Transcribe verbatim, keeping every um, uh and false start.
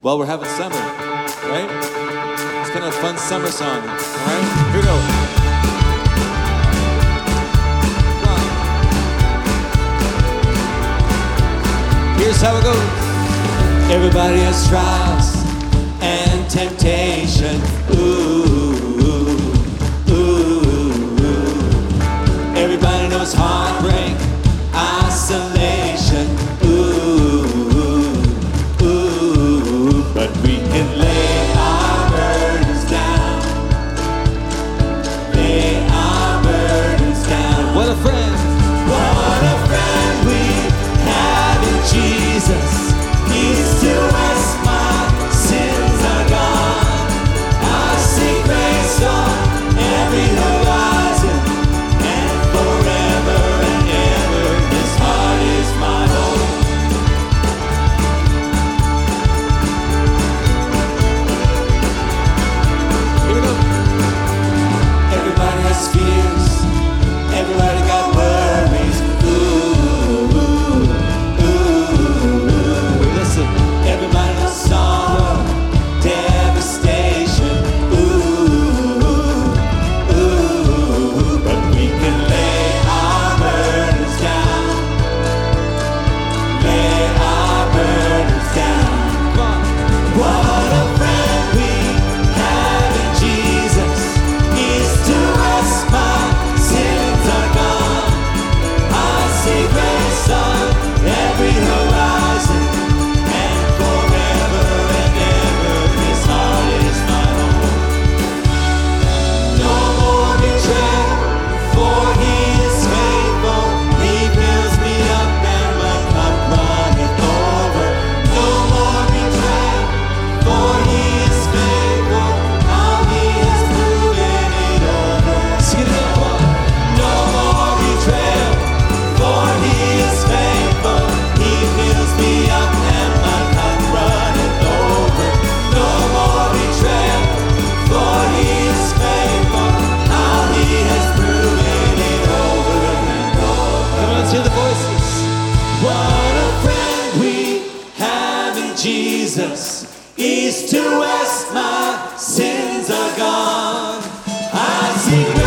Well, we're having summer, right? It's kind of a fun summer song, all right? Here we go. Here's how it goes. Everybody has trials and temptation. Ooh, ooh, ooh. Everybody knows heartbreak, isolation. Ooh, ooh. But we can lay our burdens down. Lay our burdens down. What a friend. What a friend we have in Jesus. He's to us, my sins are gone. I see grace on every horizon, and forever and ever His heart is my home. Here we go. Everybody has fears. Everybody got worries. Ooh, ooh, ooh. Listen, everybody knows sorrow, devastation. Ooh, ooh. But we can lay our burdens down. Lay our burdens down. Come on. What a friend we have in Jesus. He's to us, my sins are gone. I see grace on every horizon, and forever and ever His heart is my home. No more betrayal, for He is faithful. He fills me up and my cup runneth over. No more betrayal, for He is faithful. How He has proven it over. Sing it up, one. No more betrayal, for He is faithful. He fills me up and my cup runneth over. No more betrayal, for He is faithful. How He has proven it over and over. Come on, let's hear the voices. What a friend we have in Jesus. East to west, my sins are gone. I see